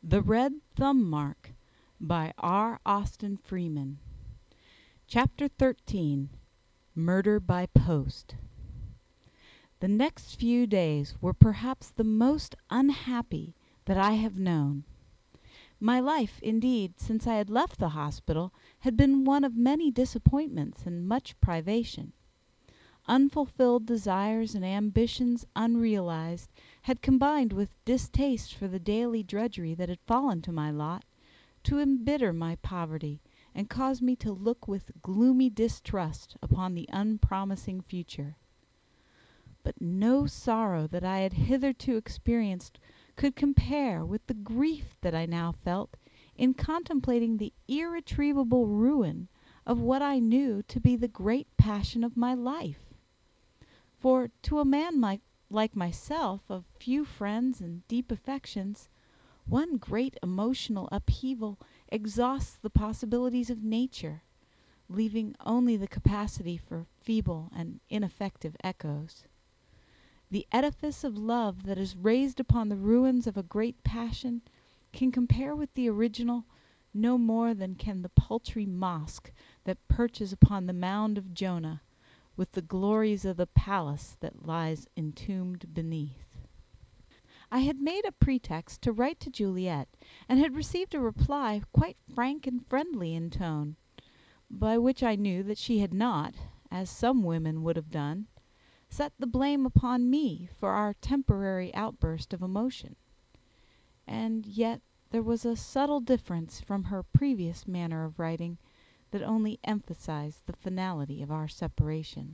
The Red Thumb Mark by R. Austin Freeman. Chapter 13. Murder by Post. The next few days were perhaps the most unhappy that I have known. My life, indeed, since I had left the hospital, had been one of many disappointments and much privation. Unfulfilled desires and ambitions unrealized had combined with distaste for the daily drudgery that had fallen to my lot to embitter my poverty and cause me to look with gloomy distrust upon the unpromising future. But no sorrow that I had hitherto experienced could compare with the grief that I now felt in contemplating the irretrievable ruin of what I knew to be the great passion of my life. For to a man like myself, of few friends and deep affections, one great emotional upheaval exhausts the possibilities of nature, leaving only the capacity for feeble and ineffective echoes. The edifice of love that is raised upon the ruins of a great passion can compare with the original no more than can the paltry mosque that perches upon the mound of Jonah with the glories of the palace that lies entombed beneath. I had made a pretext to write to Juliet, and had received a reply quite frank and friendly in tone, by which I knew that she had not, as some women would have done, set the blame upon me for our temporary outburst of emotion. And yet there was a subtle difference from her previous manner of writing that only emphasized the finality of our separation.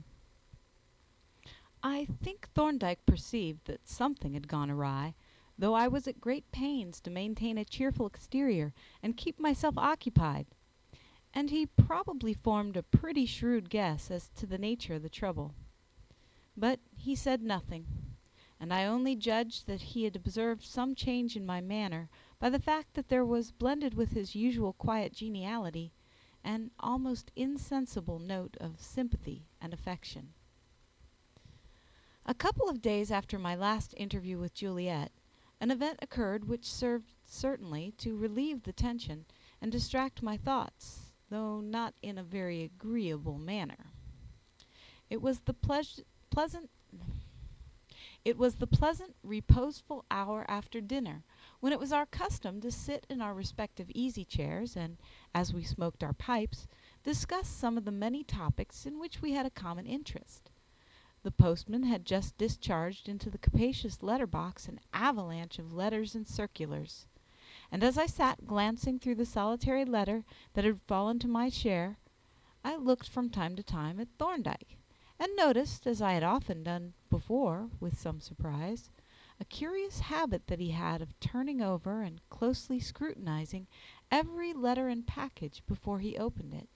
I think Thorndyke perceived that something had gone awry, though I was at great pains to maintain a cheerful exterior and keep myself occupied, and he probably formed a pretty shrewd guess as to the nature of the trouble. But he said nothing, and I only judged that he had observed some change in my manner by the fact that there was blended with his usual quiet geniality an almost insensible note of sympathy and affection. A couple of days after my last interview with Juliet, an event occurred which served certainly to relieve the tension and distract my thoughts, though not in a very agreeable manner. It was the pleasant, reposeful hour after dinner, when it was our custom to sit in our respective easy-chairs and, as we smoked our pipes, discuss some of the many topics in which we had a common interest. The postman had just discharged into the capacious letter-box an avalanche of letters and circulars, and as I sat glancing through the solitary letter that had fallen to my share, I looked from time to time at Thorndyke, and noticed, as I had often done before with some surprise, a curious habit that he had of turning over and closely scrutinizing every letter and package before he opened it.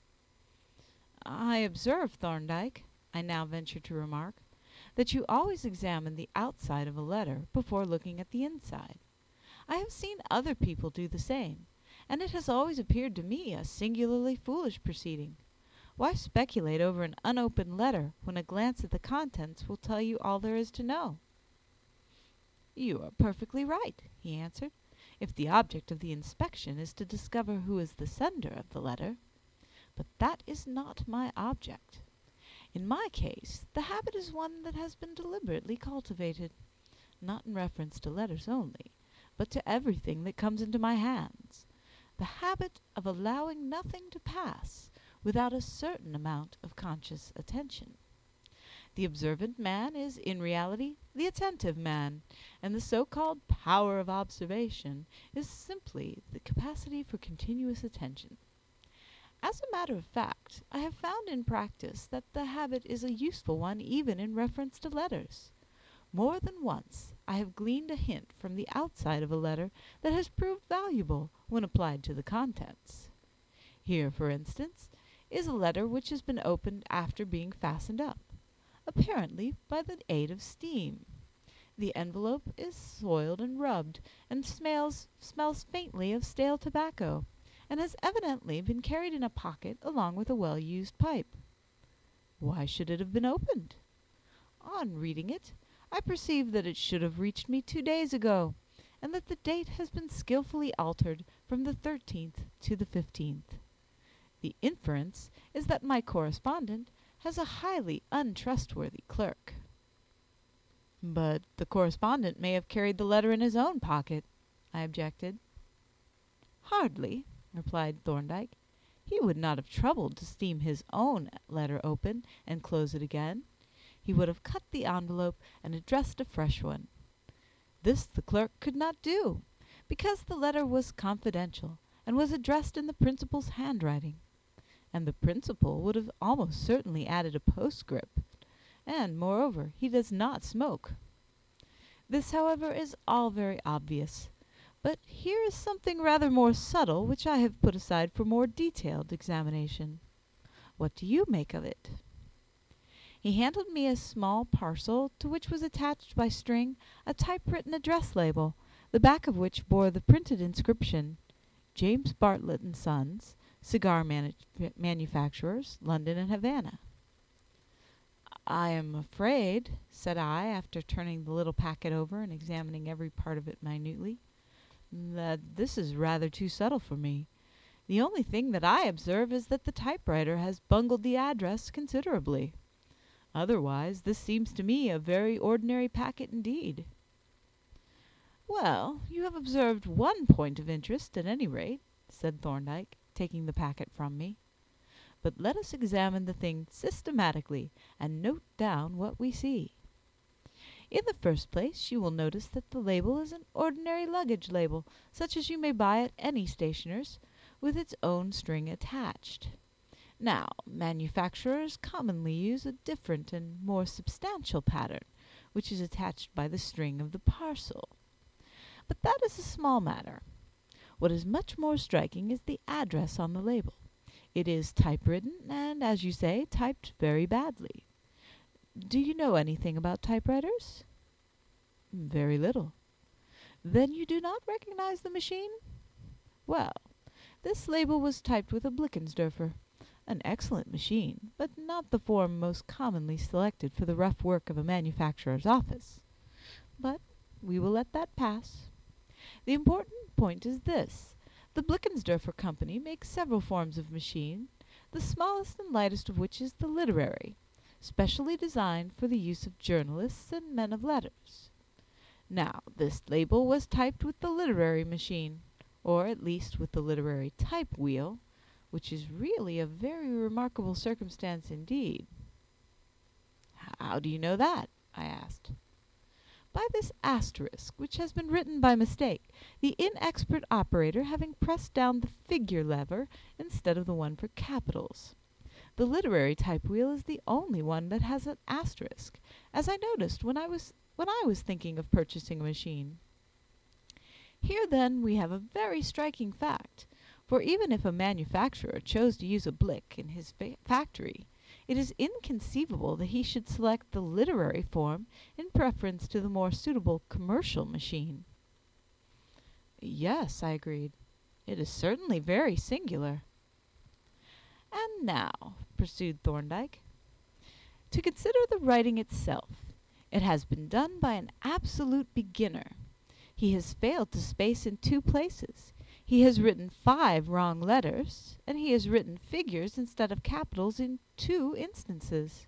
"I observe, Thorndyke," I now ventured to remark, "that you always examine the outside of a letter before looking at the inside. I have seen other people do the same, and it has always appeared to me a singularly foolish proceeding. Why speculate over an unopened letter when a glance at the contents will tell you all there is to know?" "You are perfectly right," he answered, "if the object of the inspection is to discover who is the sender of the letter. But that is not my object. In my case, the habit is one that has been deliberately cultivated, not in reference to letters only, but to everything that comes into my hands, the habit of allowing nothing to pass without a certain amount of conscious attention. The observant man is in reality the attentive man, and the so-called power of observation is simply the capacity for continuous attention. As a matter of fact, I have found in practice that the habit is a useful one even in reference to letters. More than once I have gleaned a hint from the outside of a letter that has proved valuable when applied to the contents. Here, for instance, is a letter which has been opened after being fastened up, apparently by the aid of steam. The envelope is soiled and rubbed, and smells faintly of stale tobacco, and has evidently been carried in a pocket along with a well-used pipe. Why should it have been opened? On reading it, I perceive that it should have reached me 2 days ago, and that the date has been skilfully altered from the 13th to the 15th. The inference is that my correspondent has a highly untrustworthy clerk." "But the correspondent may have carried the letter in his own pocket," I objected. "Hardly," replied Thorndyke. "He would not have troubled to steam his own letter open and close it again. He would have cut the envelope and addressed a fresh one. This the clerk could not do, because the letter was confidential and was addressed in the principal's handwriting, and the principal would have almost certainly added a postscript, and, moreover, he does not smoke. This, however, is all very obvious, but here is something rather more subtle which I have put aside for more detailed examination. What do you make of it?" He handed me a small parcel to which was attached by string a typewritten address label, the back of which bore the printed inscription, "James Bartlett and Sons, Cigar Manufacturers, London and Havana." "I am afraid," said I, after turning the little packet over and examining every part of it minutely, "that this is rather too subtle for me. The only thing that I observe is that the typewriter has bungled the address considerably. Otherwise, this seems to me a very ordinary packet indeed." "Well, you have observed one point of interest, at any rate," said Thorndyke, taking the packet from me. "But let us examine the thing systematically and note down what we see. In the first place, you will notice that the label is an ordinary luggage label, such as you may buy at any stationer's, with its own string attached. Now, manufacturers commonly use a different and more substantial pattern, which is attached by the string of the parcel. But that is a small matter. What is much more striking is the address on the label. It is typewritten, and, as you say, typed very badly. Do you know anything about typewriters?" "Very little." "Then you do not recognize the machine? Well, this label was typed with a Blickensderfer, an excellent machine, but not the form most commonly selected for the rough work of a manufacturer's office. But we will let that pass. The important point is this. The Blickensderfer Company makes several forms of machine, the smallest and lightest of which is the literary, specially designed for the use of journalists and men of letters. Now, this label was typed with the literary machine, or at least with the literary type wheel, which is really a very remarkable circumstance indeed." "How do you know that?" I asked. "By this asterisk, which has been written by mistake, the inexpert operator having pressed down the figure lever instead of the one for capitals. The literary type wheel is the only one that has an asterisk, as I noticed when I was thinking of purchasing a machine. Here, then, we have a very striking fact, for even if a manufacturer chose to use a Blick in his factory, it is inconceivable that he should select the literary form in preference to the more suitable commercial machine." "Yes," I agreed, "it is certainly very singular." "And now," pursued Thorndyke, "to consider the writing itself. It has been done by an absolute beginner. He has failed to space in 2 places. He has written 5 wrong letters, and he has written figures instead of capitals in 2 instances."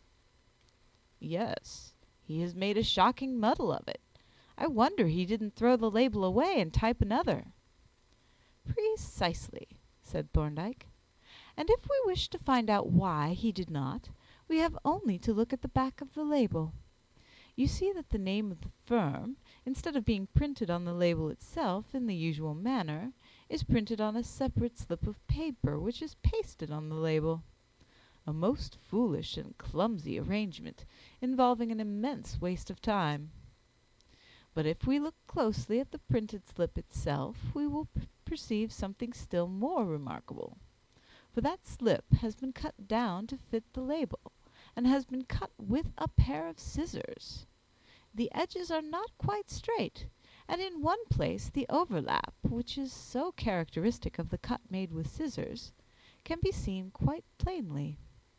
"Yes, he has made a shocking muddle of it. I wonder he didn't throw the label away and type another." "Precisely," said Thorndyke. "And if we wish to find out why he did not, we have only to look at the back of the label. You see that the name of the firm, instead of being printed on the label itself in the usual manner, is printed on a separate slip of paper which is pasted on the label. A most foolish and clumsy arrangement, involving an immense waste of time. But if we look closely at the printed slip itself, we will perceive something still more remarkable. For that slip has been cut down to fit the label, and has been cut with a pair of scissors. The edges are not quite straight, and in one place the overlap, which is so characteristic of the cut made with scissors, can be seen quite plainly."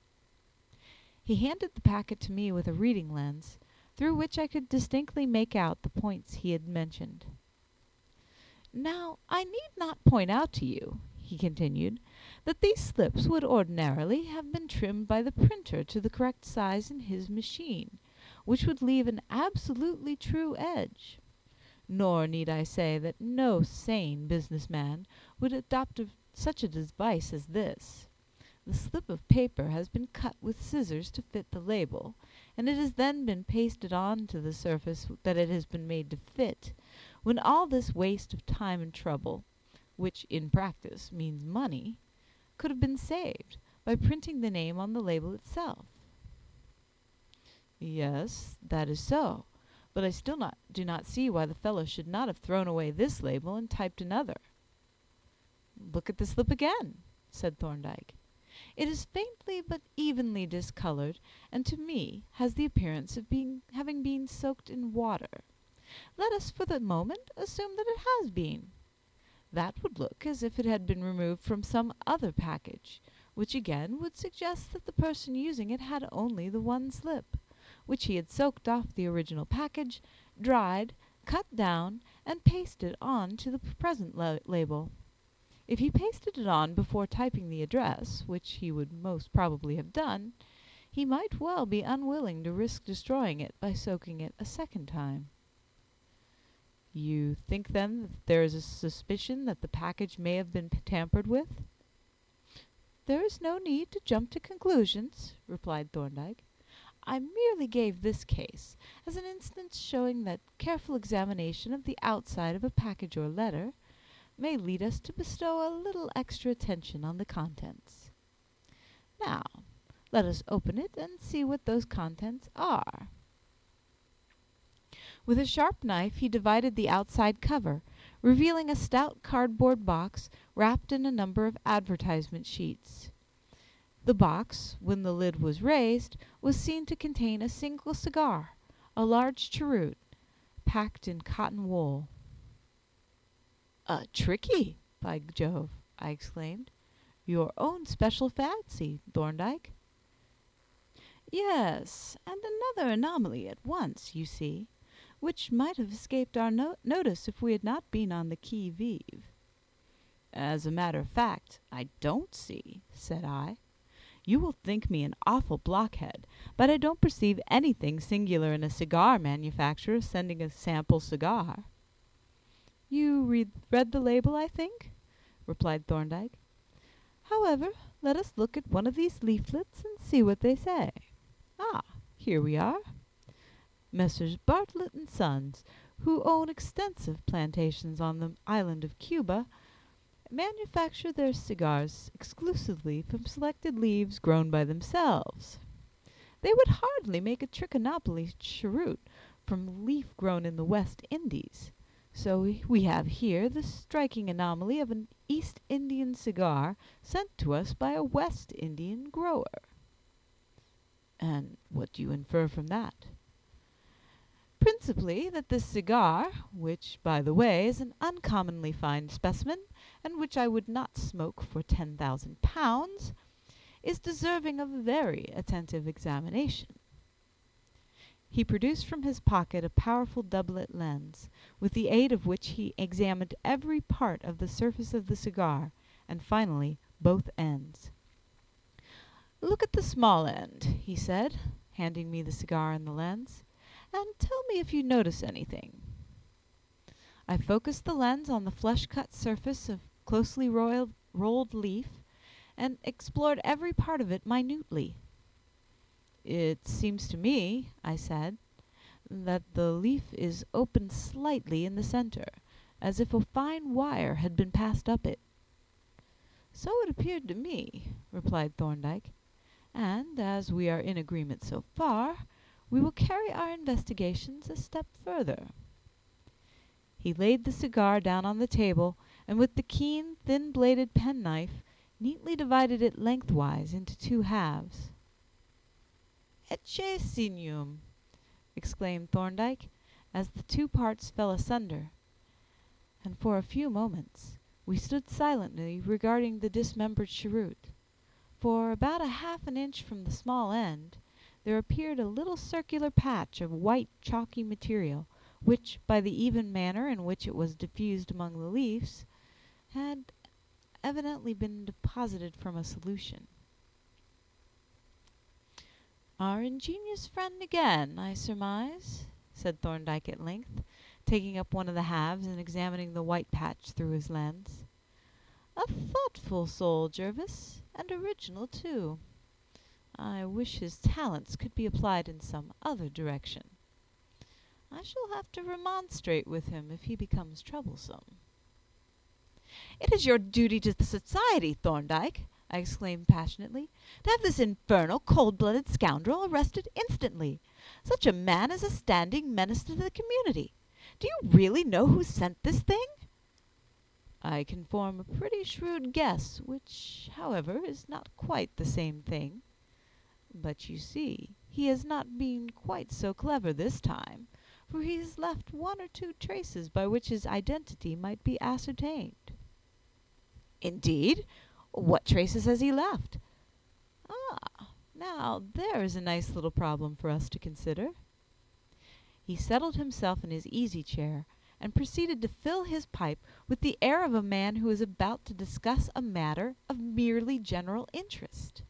He handed the packet to me with a reading lens, through which I could distinctly make out the points he had mentioned. Now, I need not point out to you," he continued, "that these slips would ordinarily have been trimmed by the printer to the correct size in his machine, which would leave an absolutely true edge. Nor need I say that no sane business man would adopt such a device as this. The slip of paper has been cut with scissors to fit the label, and it has then been pasted on to the surface that it has been made to fit, when all this waste of time and trouble, which in practice means money, could have been saved by printing the name on the label itself." "Yes, that is so, but I still do not see why the fellow should not have thrown away this label and typed another." "Look at the slip again," said Thorndyke. "It is faintly but evenly discolored, and to me has the appearance of having been soaked in water. Let us for the moment assume that it has been. That would look as if it had been removed from some other package, which again would suggest that the person using it had only the one slip, which he had soaked off the original package, dried, cut down, and pasted on to the present label. If he pasted it on before typing the address, which he would most probably have done, he might well be unwilling to risk destroying it by soaking it a second time." "You think, then, that there is a suspicion that the package may have been tampered with?" "There is no need to jump to conclusions," replied Thorndyke. "I merely gave this case as an instance showing that careful examination of the outside of a package or letter may lead us to bestow a little extra attention on the contents. Now, let us open it and see what those contents are." With a sharp knife he divided the outside cover, revealing a stout cardboard box wrapped in a number of advertisement sheets. The box, when the lid was raised, was seen to contain a single cigar, a large cheroot, packed in cotton wool. "Tricky, by Jove!" I exclaimed. "Your own special fancy, Thorndyke." "Yes, and another anomaly at once, you see, which might have escaped our notice if we had not been on the qui vive." "As a matter of fact, I don't see," said I. "You will think me an awful blockhead, but I don't perceive anything singular in a cigar manufacturer sending a sample cigar." "You read the label, I think?" replied Thorndyke. "However, let us look at one of these leaflets and see what they say. Ah, here we are. Messrs. Bartlett and Sons, who own extensive plantations on the island of Cuba, manufacture their cigars exclusively from selected leaves grown by themselves. They would hardly make a Trichinopoly cheroot from leaf grown in the West Indies. So we have here the striking anomaly of an East Indian cigar sent to us by a West Indian grower." "And what do you infer from that?" "Principally that this cigar, which, by the way, is an uncommonly fine specimen, and which I would not smoke for £10,000, is deserving of very attentive examination." He produced from his pocket a powerful doublet lens, with the aid of which he examined every part of the surface of the cigar, and finally both ends. "Look at the small end," he said, handing me the cigar and the lens, "and tell me if you notice anything." I focused the lens on the flesh-cut surface of closely rolled leaf, and explored every part of it minutely. "It seems to me," I said, "that the leaf is open slightly in the center, as if a fine wire had been passed up it." "So it appeared to me," replied Thorndyke, "and as we are in agreement so far, we will carry our investigations a step further." He laid the cigar down on the table, and with the keen, thin-bladed penknife neatly divided it lengthwise into two halves. "Ecce signum!" exclaimed Thorndyke, as the two parts fell asunder, and for a few moments we stood silently regarding the dismembered cheroot. For about half an inch from the small end there appeared a little circular patch of white chalky material, which, by the even manner in which it was diffused among the leaves, had evidently been deposited from a solution. "Our ingenious friend again, I surmise," said Thorndyke at length, taking up one of the halves and examining the white patch through his lens. "A thoughtful soul, Jervis, and original, too. I wish his talents could be applied in some other direction. I shall have to remonstrate with him if he becomes troublesome." "It is your duty to the society, Thorndyke," I exclaimed passionately, "to have this infernal, cold-blooded scoundrel arrested instantly. Such a man is a standing menace to the community. Do you really know who sent this thing?" "I can form a pretty shrewd guess, which, however, is not quite the same thing. But you see, he has not been quite so clever this time, for he has left one or two traces by which his identity might be ascertained." "Indeed? What traces has he left?" "Ah, now there is a nice little problem for us to consider." He settled himself in his easy chair, and proceeded to fill his pipe with the air of a man who is about to discuss a matter of merely general interest.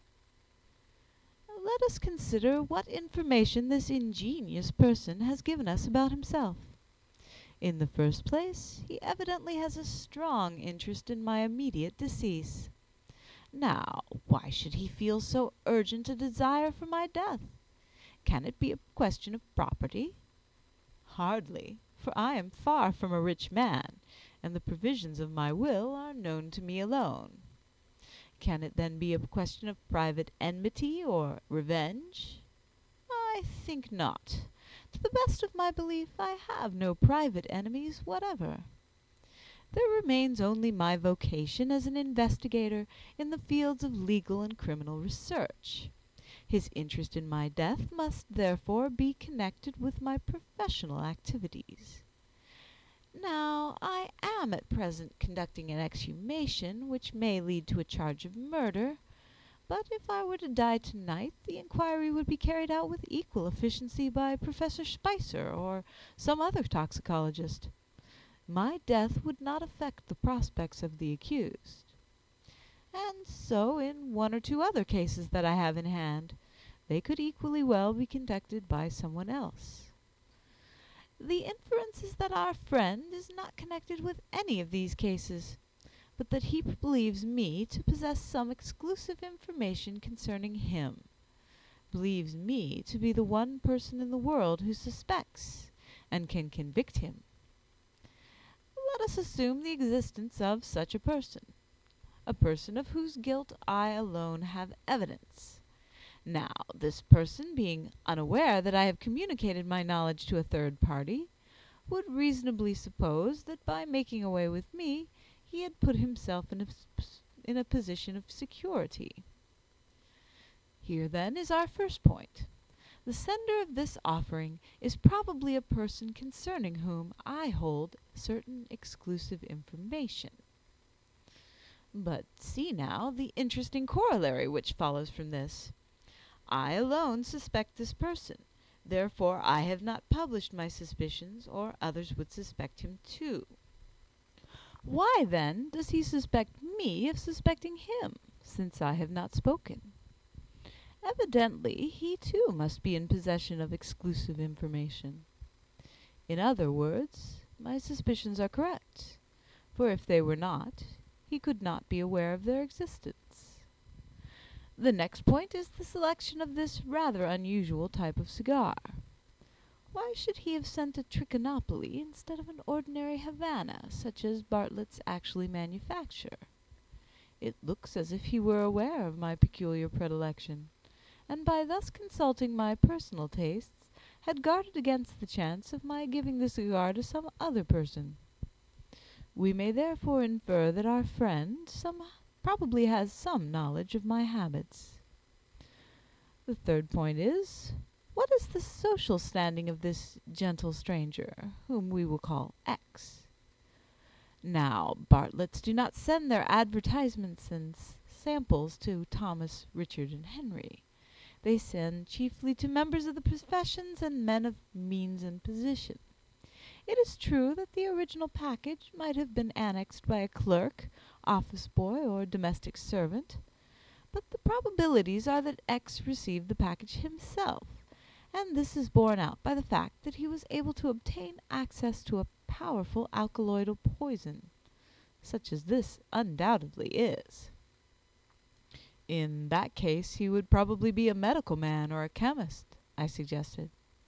"Let us consider what information this ingenious person has given us about himself. In the first place, he evidently has a strong interest in my immediate decease. Now, why should he feel so urgent a desire for my death? Can it be a question of property? Hardly, for I am far from a rich man, and the provisions of my will are known to me alone. Can it then be a question of private enmity or revenge? I think not. To the best of my belief, I have no private enemies whatever. There remains only my vocation as an investigator in the fields of legal and criminal research. His interest in my death must therefore be connected with my professional activities. Now, I am at present conducting an exhumation which may lead to a charge of murder, but if I were to die tonight, the inquiry would be carried out with equal efficiency by Professor Spicer or some other toxicologist. My death would not affect the prospects of the accused. And so in one or two other cases that I have in hand, they could equally well be conducted by someone else. The inference is that our friend is not connected with any of these cases, but that he believes me to possess some exclusive information concerning him, believes me to be the one person in the world who suspects and can convict him. Let us assume the existence of such a person of whose guilt I alone have evidence. Now, this person, being unaware that I have communicated my knowledge to a third party, would reasonably suppose that by making away with me he had put himself in a position of security. Here, then, is our first point. The sender of this offering is probably a person concerning whom I hold certain exclusive information. But see now the interesting corollary which follows from this. I alone suspect this person, therefore I have not published my suspicions, or others would suspect him too. Why, then, does he suspect me of suspecting him, since I have not spoken? Evidently he too must be in possession of exclusive information. In other words, my suspicions are correct, for if they were not, he could not be aware of their existence. The next point is the selection of this rather unusual type of cigar. Why should he have sent a Trichinopoly instead of an ordinary Havana, such as Bartlett's actually manufacture? It looks as if he were aware of my peculiar predilection, and by thus consulting my personal tastes, had guarded against the chance of my giving the cigar to some other person. We may therefore infer that our friend probably has some knowledge of my habits. The third point is, what is the social standing of this gentle stranger, whom we will call X? Now, Bartletts do not send their advertisements and samples to Thomas, Richard, and Henry. They send chiefly to members of the professions and men of means and position. It is true that the original package might have been annexed by a clerk, office boy, or domestic servant, but the probabilities are that X received the package himself, and this is borne out by the fact that he was able to obtain access to a powerful alkaloidal poison, such as this undoubtedly is. In that case, he would probably be a medical man or a chemist, I suggested.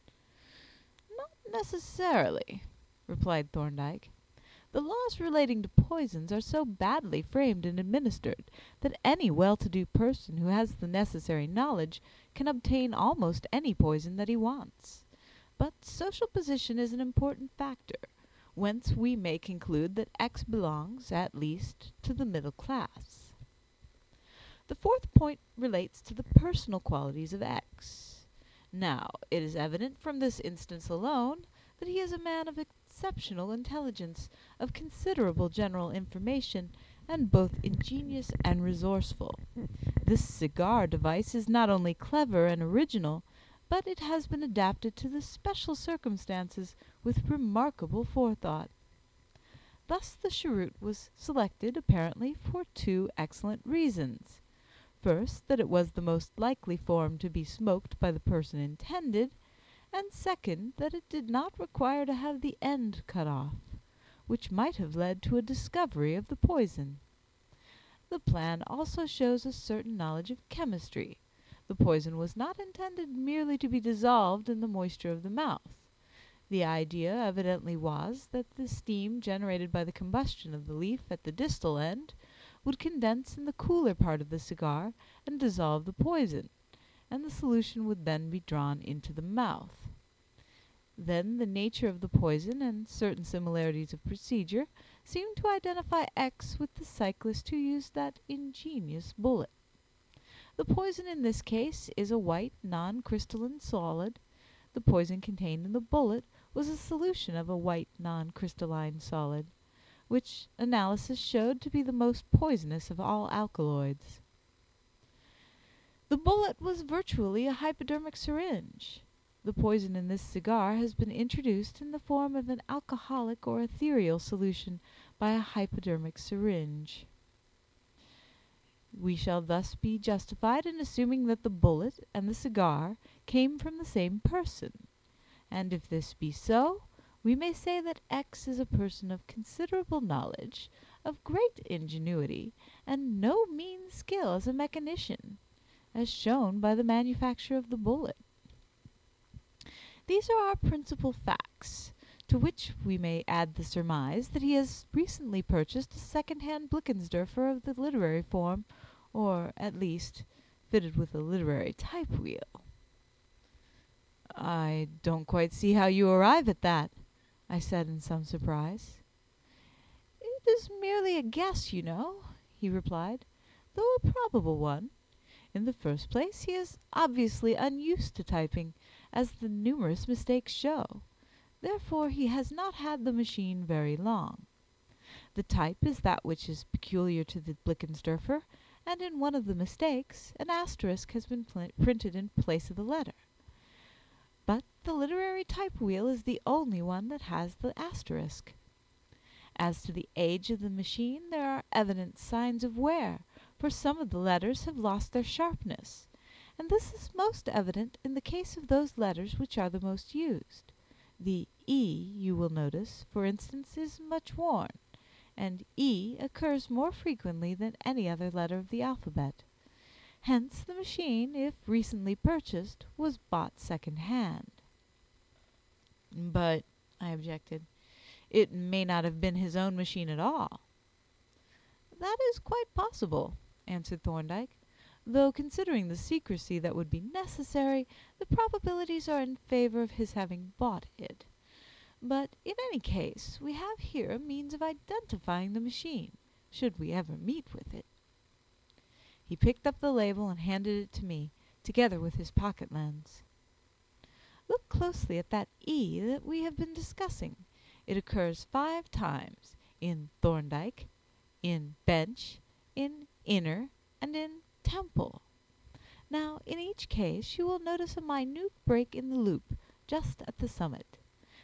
Not necessarily, replied Thorndyke. The laws relating to poisons are so badly framed and administered that any well-to-do person who has the necessary knowledge can obtain almost any poison that he wants. But social position is an important factor, whence we may conclude that X belongs, at least, to the middle class. The fourth point relates to the personal qualities of X. Now, it is evident from this instance alone that he is a man of exceptional intelligence, of considerable general information, and both ingenious and resourceful. This cigar device is not only clever and original, but it has been adapted to the special circumstances with remarkable forethought. Thus the cheroot was selected apparently for two excellent reasons. First, that it was the most likely form to be smoked by the person intended, and second, that it did not require to have the end cut off, which might have led to a discovery of the poison. The plan also shows a certain knowledge of chemistry. The poison was not intended merely to be dissolved in the moisture of the mouth. The idea evidently was that the steam generated by the combustion of the leaf at the distal end would condense in the cooler part of the cigar and dissolve the poison, and the solution would then be drawn into the mouth. Then the nature of the poison and certain similarities of procedure seemed to identify X with the cyclist who used that ingenious bullet. The poison in this case is a white, non-crystalline solid. The poison contained in the bullet was a solution of a white, non-crystalline solid, which analysis showed to be the most poisonous of all alkaloids. The bullet was virtually a hypodermic syringe. The poison in this cigar has been introduced in the form of an alcoholic or ethereal solution by a hypodermic syringe. We shall thus be justified in assuming that the bullet and the cigar came from the same person, and if this be so, we may say that X is a person of considerable knowledge, of great ingenuity, and no mean skill as a mechanician, as shown by the manufacture of the bullet. These are our principal facts, to which we may add the surmise that he has recently purchased a second-hand Blickensderfer of the literary form, or, at least, fitted with a literary type-wheel. I don't quite see how you arrive at that, I said in some surprise. It is merely a guess, you know, he replied, though a probable one. In the first place, he is obviously unused to typing, as the numerous mistakes show. Therefore, he has not had the machine very long. The type is that which is peculiar to the Blickensderfer, and in one of the mistakes an asterisk has been printed in place of the letter. But the literary type-wheel is the only one that has the asterisk. As to the age of the machine, there are evident signs of wear, for some of the letters have lost their sharpness, and this is most evident in the case of those letters which are the most used. The E, you will notice, for instance, is much worn, and E occurs more frequently than any other letter of the alphabet. Hence the machine, if recently purchased, was bought second-hand. But, I objected, it may not have been his own machine at all. That is quite possible, answered Thorndyke, though considering the secrecy that would be necessary, the probabilities are in favor of his having bought it. But in any case, we have here a means of identifying the machine, should we ever meet with it. He picked up the label and handed it to me, together with his pocket lens. Look closely at that E that we have been discussing. It occurs 5 times, in Thorndyke, in bench, in inner, and in temple. Now, in each case, you will notice a minute break in the loop, just at the summit.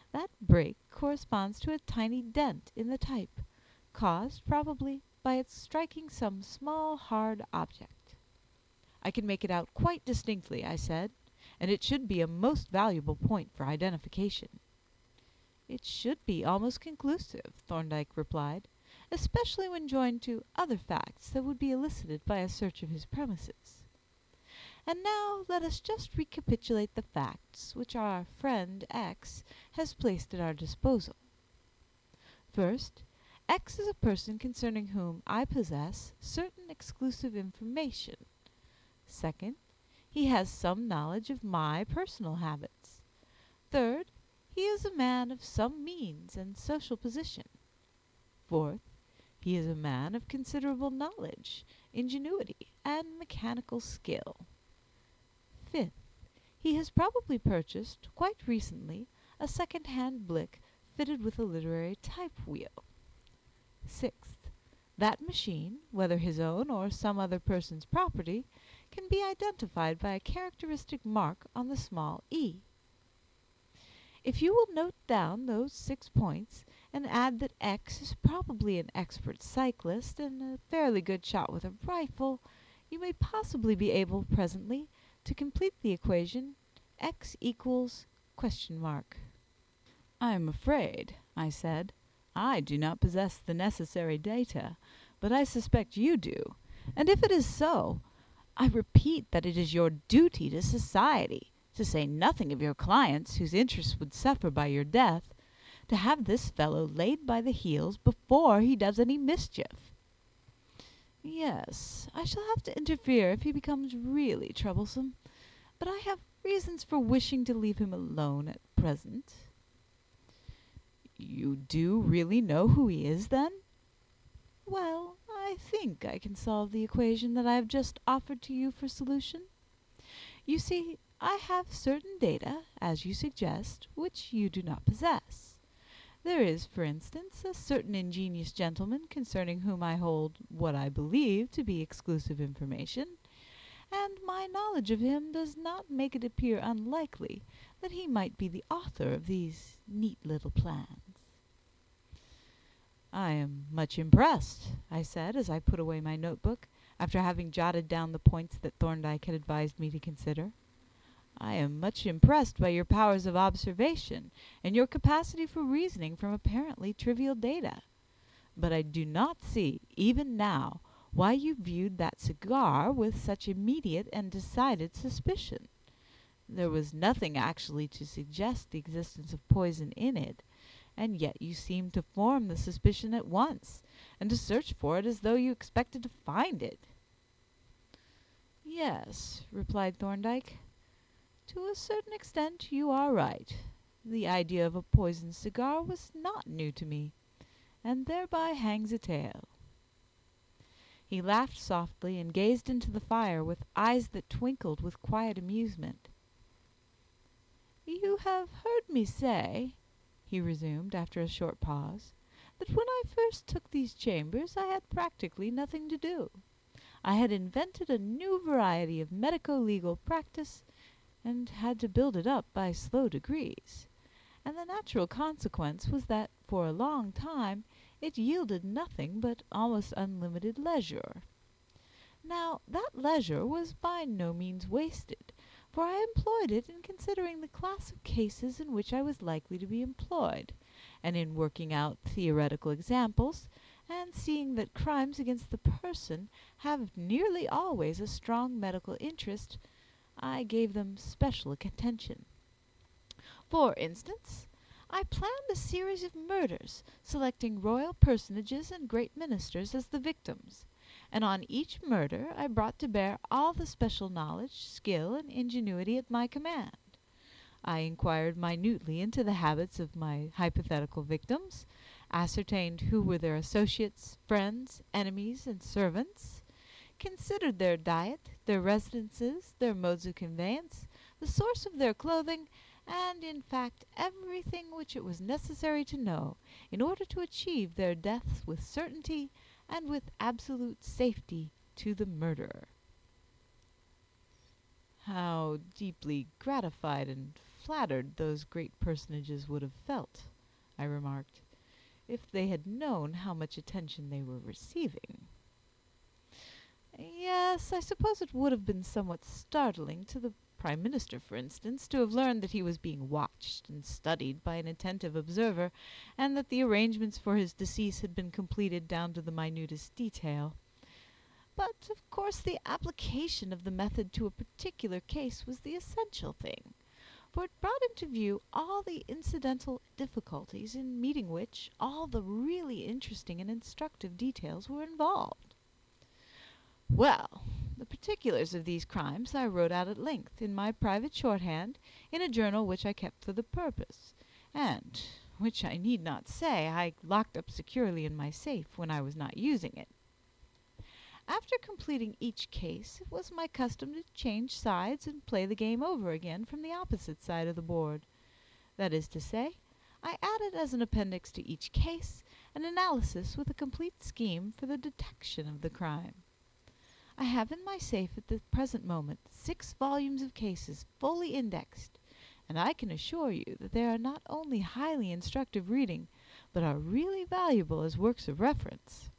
That break corresponds to a tiny dent in the type, caused probably by its striking some small hard object." "I can make it out quite distinctly," I said, "and it should be a most valuable point for identification." "It should be almost conclusive," Thorndyke replied, "especially when joined to other facts that would be elicited by a search of his premises. And now let us just recapitulate the facts which our friend X has placed at our disposal. First, X is a person concerning whom I possess certain exclusive information. Second, he has some knowledge of my personal habits. Third, he is a man of some means and social position. Fourth, he is a man of considerable knowledge, ingenuity, and mechanical skill. Fifth, he has probably purchased, quite recently, a second-hand Blick fitted with a literary type wheel. Sixth, that machine, whether his own or some other person's property, can be identified by a characteristic mark on the small e. If you will note down those 6 points, and add that X is probably an expert cyclist and a fairly good shot with a rifle, you may possibly be able presently to complete the equation X equals ? "I am afraid," I said, "I do not possess the necessary data, but I suspect you do, and if it is so, I repeat that it is your duty to society, to say nothing of your clients whose interests would suffer by your death, to have this fellow laid by the heels before he does any mischief." "Yes, I shall have to interfere if he becomes really troublesome, but I have reasons for wishing to leave him alone at present." "You do really know who he is, then?" "Well, I think I can solve the equation that I have just offered to you for solution. You see, I have certain data, as you suggest, which you do not possess. There is, for instance, a certain ingenious gentleman concerning whom I hold what I believe to be exclusive information, and my knowledge of him does not make it appear unlikely that he might be the author of these neat little plans." "I am much impressed," I said, as I put away my notebook, after having jotted down the points that Thorndyke had advised me to consider. "I am much impressed by your powers of observation and your capacity for reasoning from apparently trivial data. But I do not see, even now, why you viewed that cigar with such immediate and decided suspicion. There was nothing actually to suggest the existence of poison in it, and yet you seemed to form the suspicion at once, and to search for it as though you expected to find it." "Yes," replied Thorndyke, "to a certain extent you are right. The idea of a poisoned cigar was not new to me, and thereby hangs a tale." He laughed softly and gazed into the fire with eyes that twinkled with quiet amusement. "You have heard me say," he resumed after a short pause, "that when I first took these chambers I had practically nothing to do. I had invented a new variety of medico-legal practice, and had to build it up by slow degrees, and the natural consequence was that for a long time it yielded nothing but almost unlimited leisure. Now that leisure was by no means wasted, for I employed it in considering the class of cases in which I was likely to be employed, and in working out theoretical examples, and seeing that crimes against the person have nearly always a strong medical interest, I gave them special attention. For instance, I planned a series of murders, selecting royal personages and great ministers as the victims, and on each murder I brought to bear all the special knowledge, skill, and ingenuity at my command. I inquired minutely into the habits of my hypothetical victims, ascertained who were their associates, friends, enemies, and servants, considered their diet, their residences, their modes of conveyance, the source of their clothing, and, in fact, everything which it was necessary to know in order to achieve their deaths with certainty and with absolute safety to the murderer." How deeply gratified and flattered those great personages would have felt," I remarked, "if they had known how much attention they were receiving." "Yes, I suppose it would have been somewhat startling to the Prime Minister, for instance, to have learned that he was being watched and studied by an attentive observer, and that the arrangements for his decease had been completed down to the minutest detail. But, of course, the application of the method to a particular case was the essential thing, for it brought into view all the incidental difficulties in meeting which all the really interesting and instructive details were involved. Well, the particulars of these crimes I wrote out at length in my private shorthand in a journal which I kept for the purpose, and which I need not say I locked up securely in my safe when I was not using it. After completing each case, it was my custom to change sides and play the game over again from the opposite side of the board. That is to say, I added as an appendix to each case an analysis with a complete scheme for the detection of the crime. I have in my safe at the present moment 6 volumes of cases fully indexed, and I can assure you that they are not only highly instructive reading, but are really valuable as works of reference."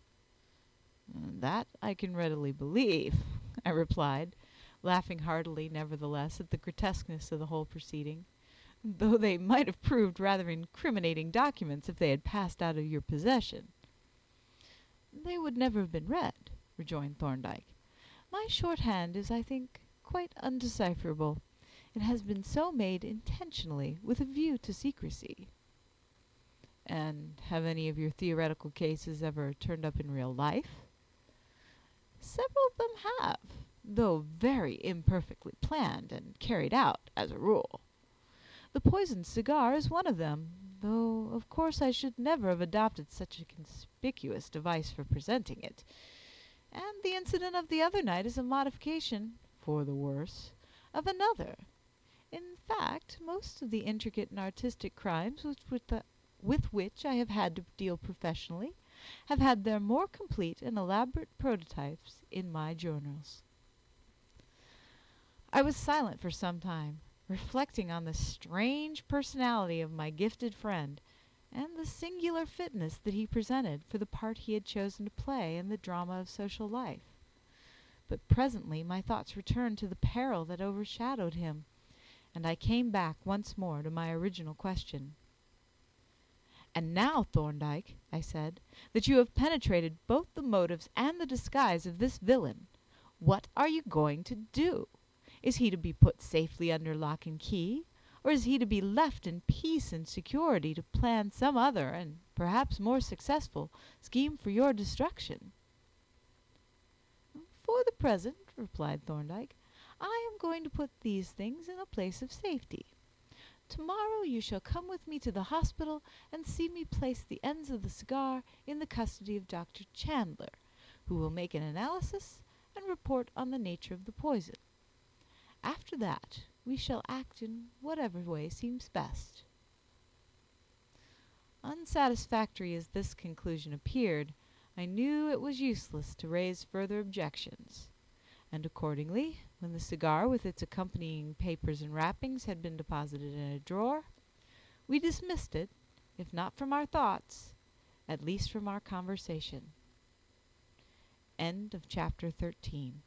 "That I can readily believe," I replied, laughing heartily, nevertheless, at the grotesqueness of the whole proceeding, "though they might have proved rather incriminating documents if they had passed out of your possession." "They would never have been read," rejoined Thorndyke. "My shorthand is, I think, quite undecipherable. It has been so made intentionally with a view to secrecy." "And have any of your theoretical cases ever turned up in real life?" "Several of them have, though very imperfectly planned and carried out, as a rule. The poisoned cigar is one of them, though of course I should never have adopted such a conspicuous device for presenting it. And the incident of the other night is a modification, for the worse, of another. In fact, most of the intricate and artistic crimes with which I have had to deal professionally have had their more complete and elaborate prototypes in my journals." I was silent for some time, reflecting on the strange personality of my gifted friend, and the singular fitness that he presented for the part he had chosen to play in the drama of social life. But presently my thoughts returned to the peril that overshadowed him, and I came back once more to my original question. "And now, Thorndyke," I said, "that you have penetrated both the motives and the disguise of this villain, what are you going to do? Is he to be put safely under lock and key, or is he to be left in peace and security to plan some other, and perhaps more successful, scheme for your destruction?" "For the present," replied Thorndyke, "I am going to put these things in a place of safety. Tomorrow you shall come with me to the hospital and see me place the ends of the cigar in the custody of Dr. Chandler, who will make an analysis and report on the nature of the poison. After that we shall act in whatever way seems best." Unsatisfactory as this conclusion appeared, I knew it was useless to raise further objections, and accordingly, when the cigar with its accompanying papers and wrappings had been deposited in a drawer, we dismissed it, if not from our thoughts, at least from our conversation. End of chapter 13.